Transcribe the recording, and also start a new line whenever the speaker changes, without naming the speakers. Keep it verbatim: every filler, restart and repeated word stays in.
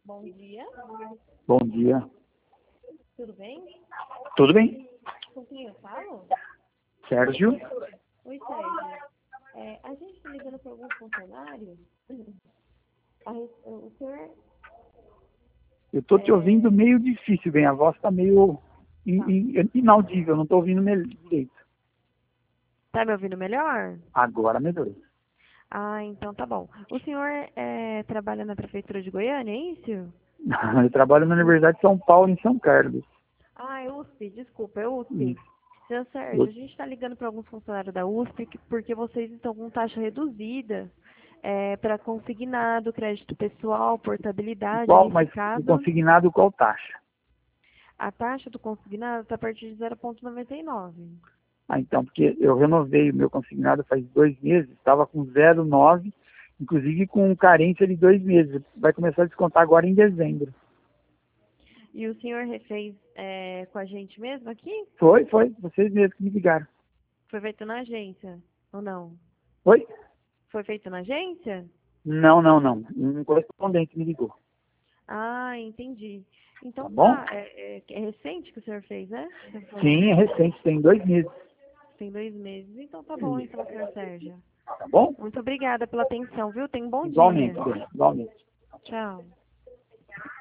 Bom dia,
Bom dia.
tudo bem?
Tudo bem?
Com quem eu falo?
Sérgio?
Oi, Sérgio. É, a gente está ligando para algum funcionário? A res- o senhor...
Eu tô te
É,
ouvindo meio difícil, bem. A voz tá meio in-
tá.
in- inaudível, não tô ouvindo mel- direito.
Tá me ouvindo melhor?
Agora melhorou.
Ah, então tá bom. O senhor é, trabalha na Prefeitura de Goiânia, é isso?
Eu trabalho na Universidade de São Paulo, em São Carlos.
Ah, é U S P, desculpa, é U S P.
Isso.
Seu Sérgio,
Eu-
a gente está ligando para alguns funcionários da U S P que- porque vocês estão com taxa reduzida para consignado, crédito pessoal, portabilidade,
Qual, mas o
unificado.
consignado, qual taxa?
A taxa do consignado está a partir de zero vírgula noventa e nove.
Ah, então, porque eu renovei o meu consignado faz dois meses, estava com zero vírgula nove, inclusive com carência de dois meses. Vai começar a descontar agora em dezembro.
E o senhor refez é, com a gente mesmo aqui?
Foi, foi. Vocês mesmos que me ligaram.
Foi feito na agência? Ou não?
Foi?
Foi feito na agência?
Não, não, não. Um correspondente me ligou.
Ah, entendi.
Tá
Então
bom?
tá, é, é- é recente que o senhor fez, né? Você falou.
Sim, é recente, tem dois meses.
Tem dois meses. Então tá bom, então, senhor Sérgio.
Tá bom?
Muito obrigada pela atenção, viu? Tenha um bom dia.
Igualmente, bem, igualmente.
Tchau.